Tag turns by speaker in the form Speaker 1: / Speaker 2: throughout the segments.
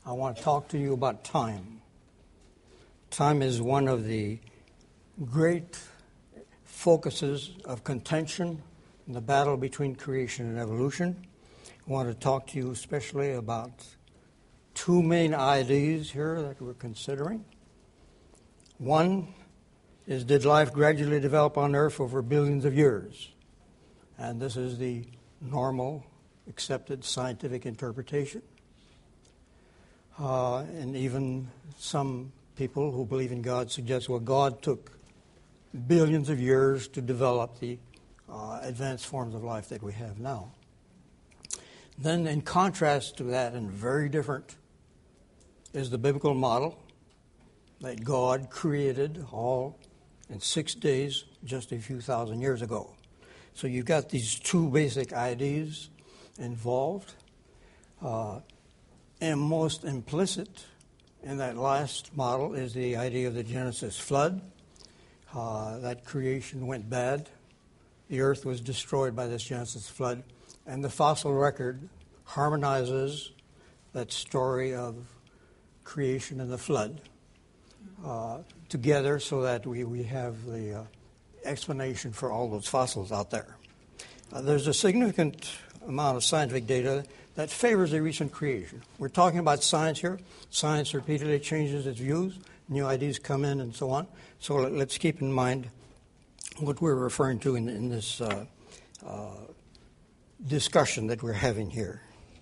Speaker 1: I want to talk to you about time. Time is one of the great focuses of contention in the battle between creation and evolution. I want to talk to you especially about two main ideas here that we're considering. One is, did life gradually develop on Earth over billions of years? And this is the normal, accepted scientific interpretation. And even some people who believe in God suggest, well, God took billions of years to develop the advanced forms of life that we have now. Then in contrast to that, and very different, is the biblical model that God created all in 6 days just a few thousand years ago. So you've got these two basic ideas involved. And most implicit in that last model is the idea of the Genesis flood. That creation went bad. The earth was destroyed by this Genesis flood. And the fossil record harmonizes that story of creation and the flood together so that we have the explanation for all those fossils out there. There's a significant amount of scientific data that favors a recent creation. We're talking about science here. Science repeatedly changes its views. New ideas come in and so on. So let's keep in mind what we're referring to in this discussion that we're having here.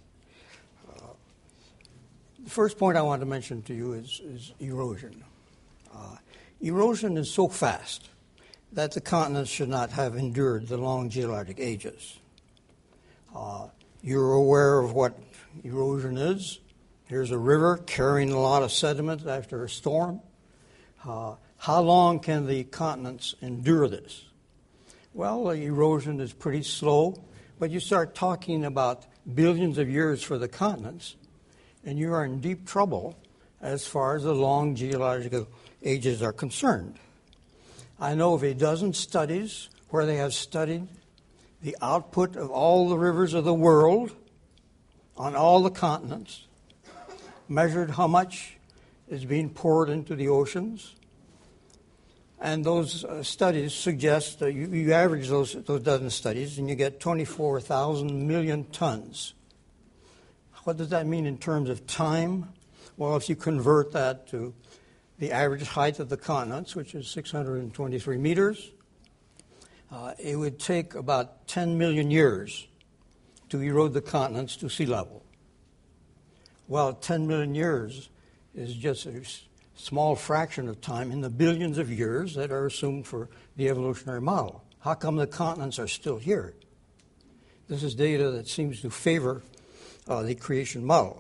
Speaker 1: The first point I want to mention to you is erosion. Erosion is so fast that the continents should not have endured the long geologic ages. You're aware of what erosion is. Here's a river carrying a lot of sediment after a storm. How long can the continents endure this? Well, erosion is pretty slow, but you start talking about billions of years for the continents, and you are in deep trouble as far as the long geological ages are concerned. I know of a dozen studies where they have studied the output of all the rivers of the world on all the continents, measured how much is being poured into the oceans. And those studies suggest that you average those dozen studies and you get 24,000 million tons. What does that mean in terms of time? Well, if you convert that to the average height of the continents, which is 623 meters, it would take about 10 million years to erode the continents to sea level. Well, 10 million years is just a small fraction of time in the billions of years that are assumed for the evolutionary model. How come the continents are still here? This is data that seems to favor the creation model.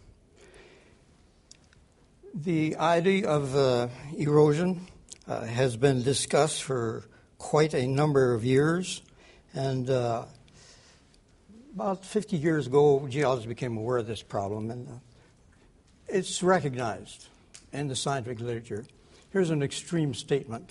Speaker 1: The idea of erosion has been discussed for quite a number of years, and about 50 years ago, geologists became aware of this problem, and it's recognized in the scientific literature. Here's an extreme statement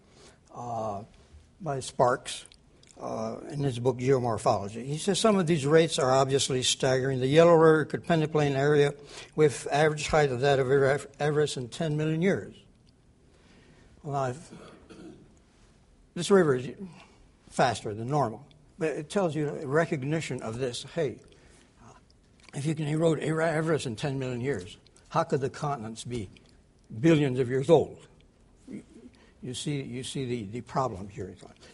Speaker 1: by Sparks in his book Geomorphology. He says some of these rates are obviously staggering. The Yellow River could peneplate an area with average height of that of Everest in 10 million years. Well, this river is faster than normal, but it tells you a recognition of this. Hey, if you can erode Everest in 10 million years, how could the continents be billions of years old? You see the problem here.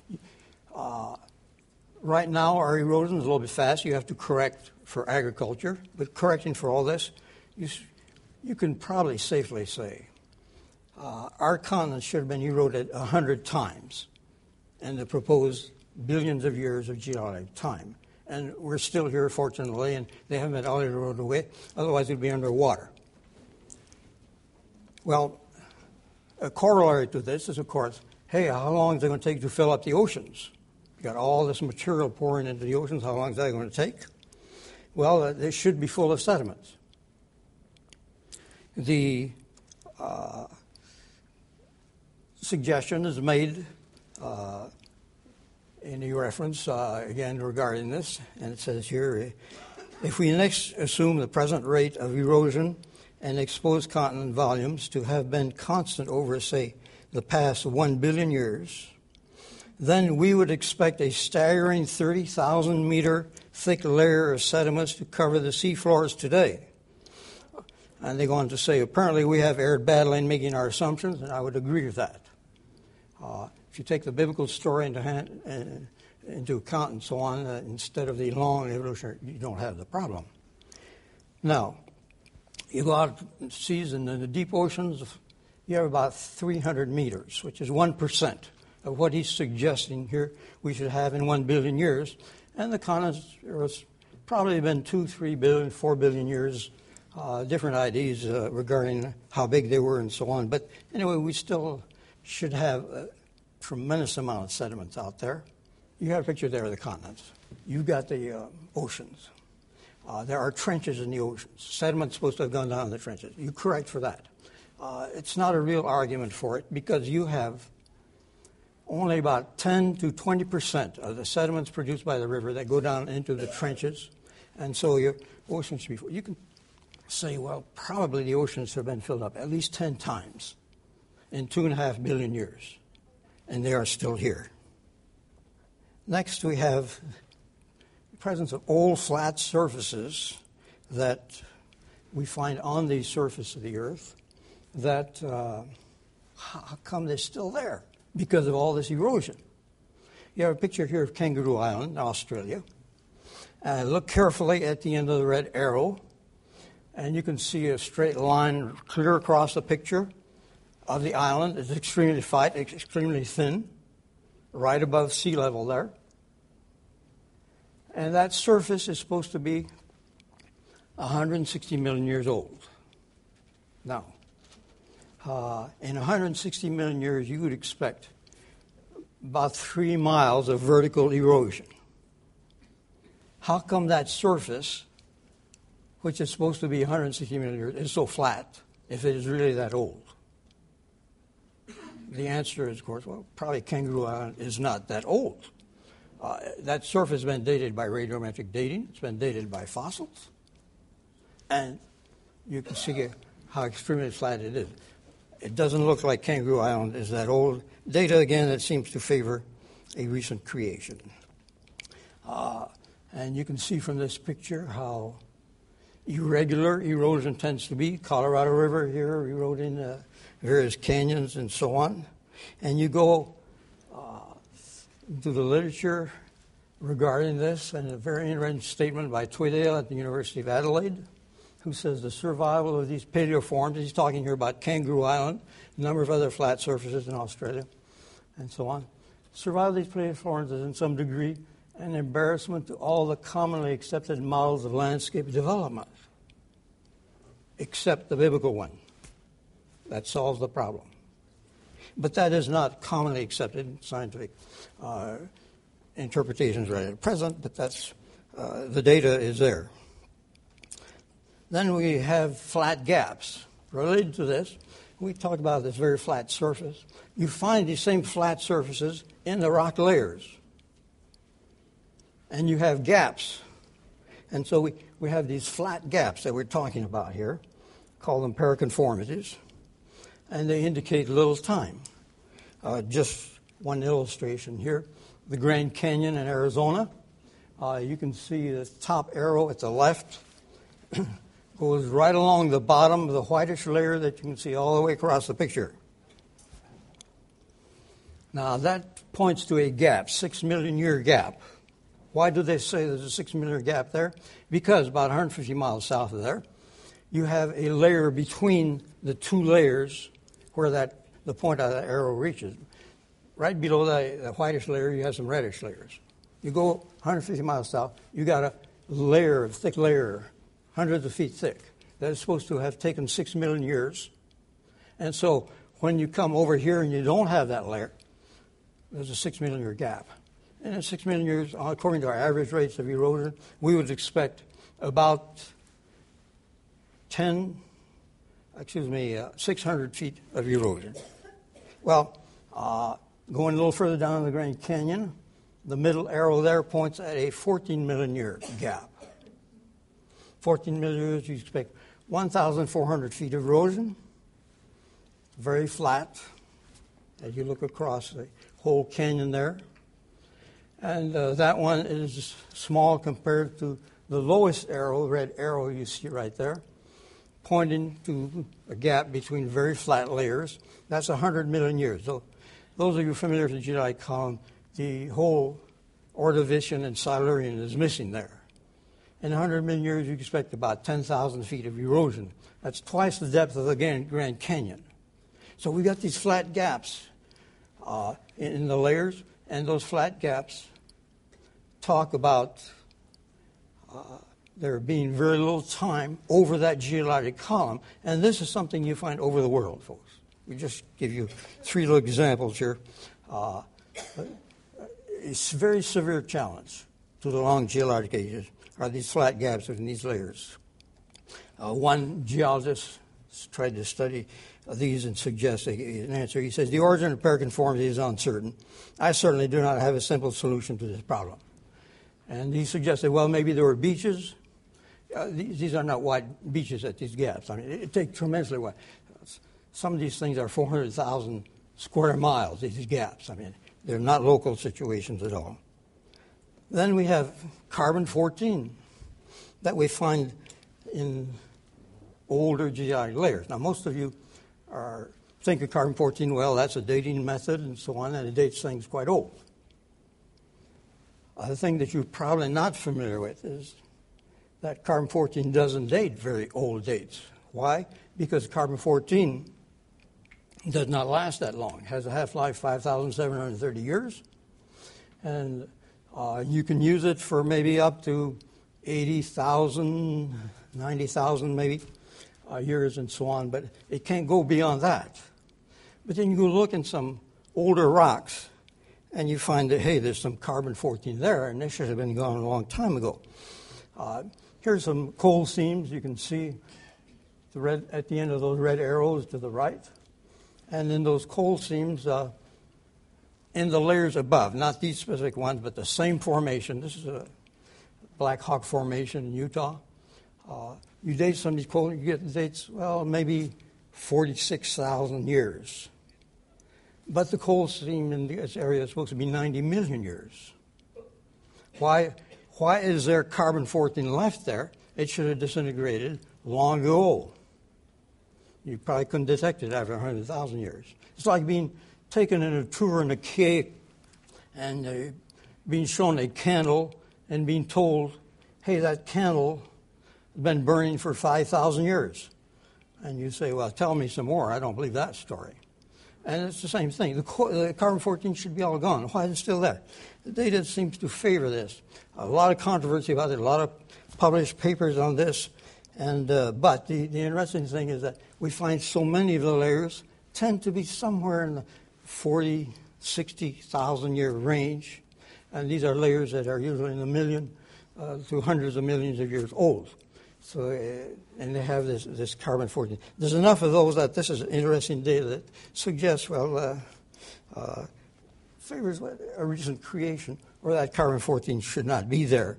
Speaker 1: Right now, our erosion is a little bit fast. You have to correct for agriculture, but correcting for all this, you can probably safely say our continents should have been eroded 100 times in the proposed billions of years of geologic time. And we're still here, fortunately, and they haven't been all eroded away. Otherwise, we'd be underwater. Well, a corollary to this is, of course, hey, how long is it going to take to fill up the oceans? You got all this material pouring into the oceans. How long is that going to take? Well, they should be full of sediments. The suggestion is made in a reference, again, regarding this, and it says here, if we next assume the present rate of erosion and exposed continent volumes to have been constant over, say, the past 1 billion years, then we would expect a staggering 30,000 meter thick layer of sediments to cover the seafloors today. And they go on to say, apparently we have erred badly in making our assumptions, and I would agree with that. If you take the biblical story into account and so on, instead of the long evolution, you don't have the problem. Now, you go out to seas in the deep oceans, you have about 300 meters, which is 1% of what he's suggesting here we should have in 1 billion years. And the continents, there's probably been 2, 3 billion, 4 billion years, different ideas regarding how big they were and so on. But anyway, we still should have a tremendous amount of sediments out there. You have a picture there of the continents. You've got the oceans. There are trenches in the oceans. Sediment's supposed to have gone down in the trenches. You're correct for that. It's not a real argument for it because you have only about 10 to 20% of the sediments produced by the river that go down into the trenches. And so your oceans, you can say, well, probably the oceans have been filled up at least 10 times in 2.5 billion years. And they are still here. Next, we have the presence of old flat surfaces that we find on the surface of the earth that, how come they're still there? Because of all this erosion. You have a picture here of Kangaroo Island, Australia. Look carefully at the end of the red arrow, and you can see a straight line clear across the picture of the island. It's extremely flat, extremely thin, right above sea level there. And that surface is supposed to be 160 million years old. Now, in 160 million years, you would expect about 3 miles of vertical erosion. How come that surface, which is supposed to be 160 million years, is so flat if it is really that old? The answer is, of course, well, probably Kangaroo Island is not that old. That surface has been dated by radiometric dating. It's been dated by fossils. And you can see how extremely flat it is. It doesn't look like Kangaroo Island is that old. Data, again, that seems to favor a recent creation. And you can see from this picture how irregular erosion tends to be. Colorado River here eroding various canyons and so on. And you go into the literature regarding this, and a very interesting statement by Tweedale at the University of Adelaide, who says the survival of these paleoforms, he's talking here about Kangaroo Island, a number of other flat surfaces in Australia, and so on. Survival of these paleoforms is in some degree an embarrassment to all the commonly accepted models of landscape development, except the biblical one. That solves the problem. But that is not commonly accepted in scientific interpretations right at present, but that's the data is there. Then we have flat gaps. Related to this, we talked about this very flat surface. You find these same flat surfaces in the rock layers. And you have gaps. And so we have these flat gaps that we're talking about here, call them paraconformities, and they indicate little time. Just one illustration here. The Grand Canyon in Arizona. You can see the top arrow at the left goes right along the bottom of the whitish layer that you can see all the way across the picture. Now that points to a gap, 6 million year gap. Why do they say there's a 6 million year gap there? Because about 150 miles south of there, you have a layer between the two layers where the point of that arrow reaches. Right below the whitish layer, you have some reddish layers. You go 150 miles south, you got a layer, a thick layer, hundreds of feet thick, that is supposed to have taken 6 million years. And so when you come over here and you don't have that layer, there's a 6 million year gap. And in 6 million years, according to our average rates of erosion, we would expect about 600 feet of erosion. Well, going a little further down in the Grand Canyon, the middle arrow there points at a 14 million year gap. 14 million years, you expect 1,400 feet of erosion, very flat as you look across the whole canyon there. And that one is small compared to the lowest arrow, red arrow you see right there, pointing to a gap between very flat layers. That's 100 million years. So those of you familiar with the geologic column, the whole Ordovician and Silurian is missing there. In 100 million years, you expect about 10,000 feet of erosion. That's twice the depth of the Grand Canyon. So we got these flat gaps in the layers, and those flat gaps talk about there being very little time over that geologic column, and this is something you find over the world, folks. We just give you three little examples here. It's a very severe challenge to the long geologic ages are these flat gaps in these layers. One geologist tried to study these and suggest an answer. He says, the origin of paraconformity is uncertain. I certainly do not have a simple solution to this problem. And he suggested, well, maybe there were beaches. These are not wide beaches at these gaps. I mean, it takes tremendously wide. Some of these things are 400,000 square miles, these gaps. I mean, they're not local situations at all. Then we have carbon-14 that we find in older geologic layers. Now, most of you think of carbon-14, well, that's a dating method and so on, and it dates things quite old. The thing that you're probably not familiar with is that carbon-14 doesn't date very old dates. Why? Because carbon-14 does not last that long. It has a half-life 5,730 years, and you can use it for maybe up to 80,000, 90,000 maybe years and so on, but it can't go beyond that. But then you go look in some older rocks, and you find that, hey, there's some carbon-14 there, and they should have been gone a long time ago. Here's some coal seams. You can see the red at the end of those red arrows to the right. And in those coal seams, in the layers above, not these specific ones, but the same formation. This is a Black Hawk Formation in Utah. You date some of these coal, you get dates, well, maybe 46,000 years. But the coal seam in this area is supposed to be 90 million years. Why is there carbon-14 left there? It should have disintegrated long ago. You probably couldn't detect it after 100,000 years. It's like being taken in a tour in a cave and being shown a candle and being told, hey, that candle has been burning for 5,000 years. And you say, well, tell me some more. I don't believe that story. And it's the same thing. The carbon-14 should be all gone. Why is it still there? The data seems to favor this. A lot of controversy about it, a lot of published papers on this. And but the interesting thing is that we find so many of the layers tend to be somewhere in the 40, 60,000 year range. And these are layers that are usually in a million to hundreds of millions of years old. So, and they have this carbon-14. There's enough of those that this is interesting data that suggests, well, favors a recent creation, or that carbon-14 should not be there.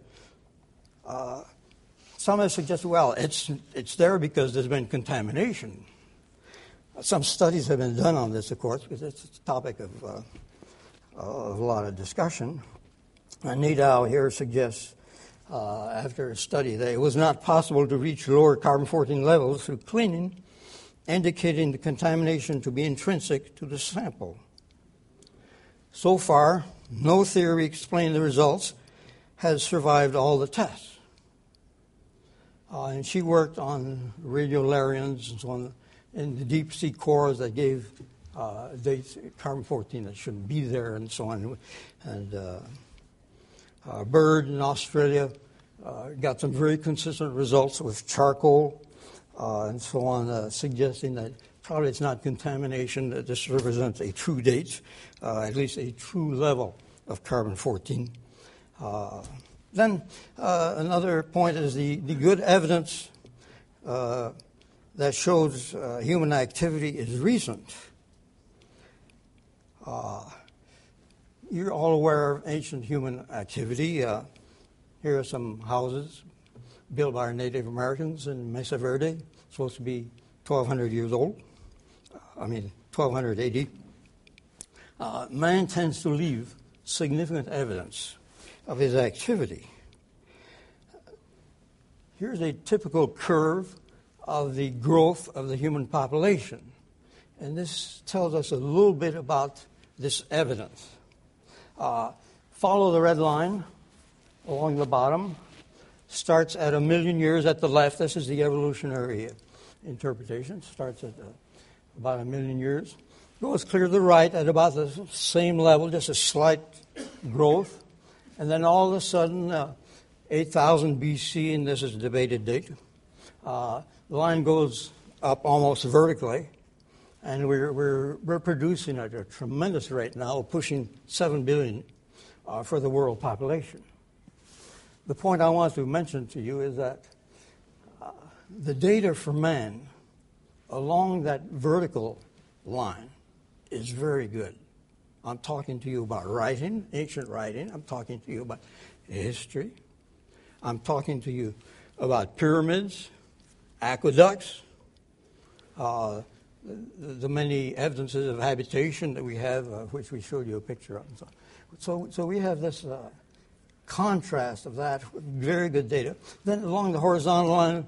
Speaker 1: Some have suggested, well, it's there because there's been contamination. Some studies have been done on this, of course, because it's a topic of a lot of discussion. And Nidau here suggests, after a study, that it was not possible to reach lower carbon-14 levels through cleaning, indicating the contamination to be intrinsic to the sample. So far, no theory explaining the results has survived all the tests. And she worked on radiolarians and so on in the deep sea cores that gave dates carbon-14 that shouldn't be there and so on. And Bird in Australia got some very consistent results with charcoal and so on, suggesting that probably it's not contamination, that this represents a true date, at least a true level of carbon-14. Then another point is the good evidence that shows human activity is recent. You're all aware of ancient human activity. Here are some houses built by our Native Americans in Mesa Verde. supposed to be 1,200 years old. 1,200 AD. Man tends to leave significant evidence of his activity. Here's a typical curve of the growth of the human population. And this tells us a little bit about this evidence. Follow the red line along the bottom. Starts at 1 million years at the left. This is the evolutionary interpretation. Starts at about 1 million years. Goes clear to the right at about the same level, just a slight growth. And then all of a sudden, 8,000 BC, and this is a debated date, the line goes up almost vertically. And we're producing at a tremendous rate now, pushing 7 billion for the world population. The point I want to mention to you is that the data for man along that vertical line is very good. I'm talking to you about writing, ancient writing. I'm talking to you about history. I'm talking to you about pyramids, aqueducts, the many evidences of habitation that we have, which we showed you a picture of. So we have this contrast of that, very good data. Then along the horizontal line,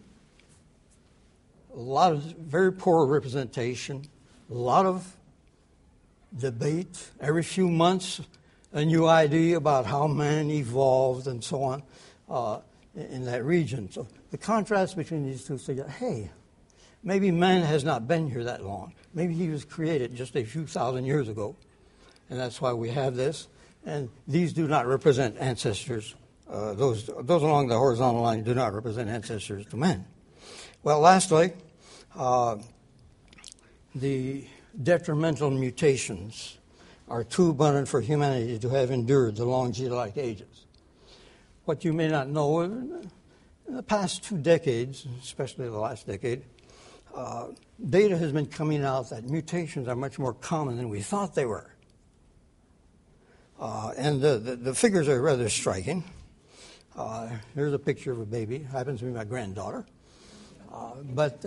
Speaker 1: a lot of very poor representation, a lot of debate. Every few months, a new idea about how man evolved and so on in that region. So the contrast between these two say, hey, maybe man has not been here that long. Maybe he was created just a few thousand years ago, and that's why we have this. And these do not represent ancestors. Those along the horizontal line do not represent ancestors to man. Well, lastly, the detrimental mutations are too abundant for humanity to have endured the long geologic ages. What you may not know, in the past 2 decades, especially the last decade, data has been coming out that mutations are much more common than we thought they were. And the figures are rather striking. Here's a picture of a baby. Happens to be my granddaughter. But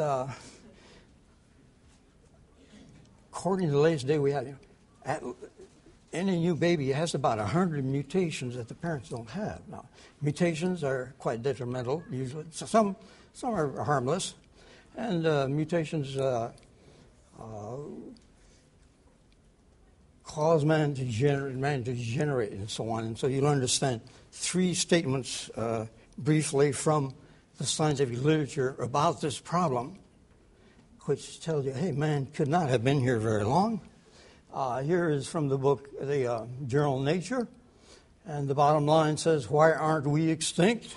Speaker 1: according to the latest data we have, any new baby has about 100 mutations that the parents don't have. Now, mutations are quite detrimental usually. Some are harmless, and mutations cause man to degenerate, and so on. And so you'll understand 3 statements briefly from the scientific literature about this problem, which tells you, hey, man could not have been here very long. Here is from the book, the journal Nature, and the bottom line says, why aren't we extinct?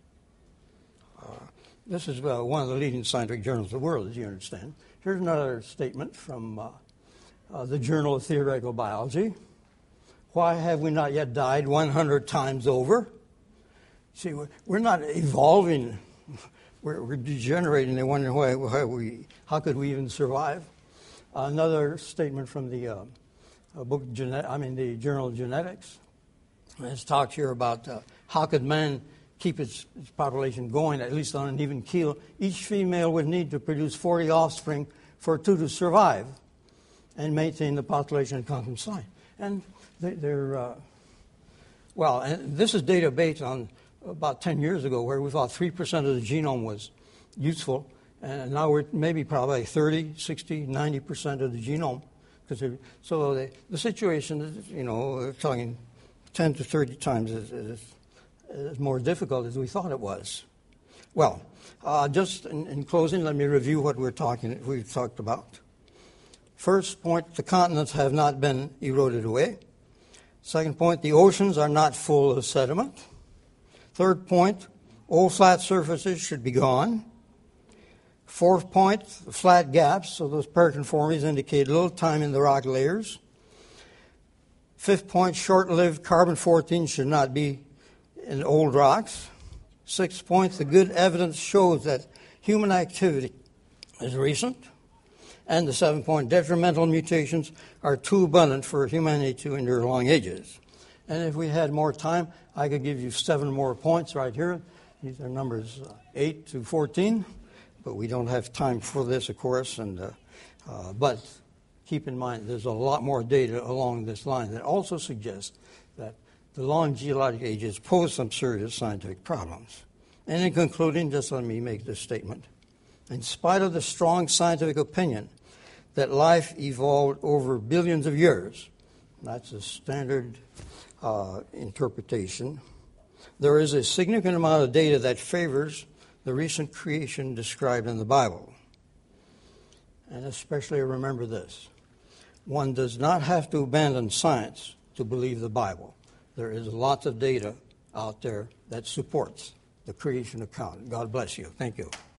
Speaker 1: This is one of the leading scientific journals of the world, as you understand. Here's another statement from the Journal of Theoretical Biology. Why have we not yet died 100 times over? See, we're not evolving. We're degenerating. They wonder how could we even survive? Another statement from the the Journal of Genetics. It's talked here about how could man keep its population going, at least on an even keel. Each female would need to produce 40 offspring for 2 to survive and maintain the population in constant size. And and this is data based on about 10 years ago, where we thought 3% of the genome was useful, and now we're maybe probably 30, 60, 90% of the genome. So the situation is, talking 10 to 30 times is more difficult as we thought it was. Well, just in closing, let me review what we've talked about. First point, the continents have not been eroded away. Second point, the oceans are not full of sediment. Third point, all flat surfaces should be gone. Fourth point, flat gaps, so those paraconformities indicate little time in the rock layers. Fifth point, short-lived carbon-14 should not be in old rocks. Sixth point, the good evidence shows that human activity is recent. And the seventh point, detrimental mutations are too abundant for humanity to endure long ages. And if we had more time, I could give you 7 more points right here. These are numbers 8 to 14. but we don't have time for this, of course. But keep in mind, there's a lot more data along this line that also suggests that the long geologic ages pose some serious scientific problems. And in concluding, just let me make this statement. In spite of the strong scientific opinion that life evolved over billions of years, that's a standard interpretation, there is a significant amount of data that favors the recent creation described in the Bible. And especially remember this. One does not have to abandon science to believe the Bible. There is lots of data out there that supports the creation account. God bless you. Thank you.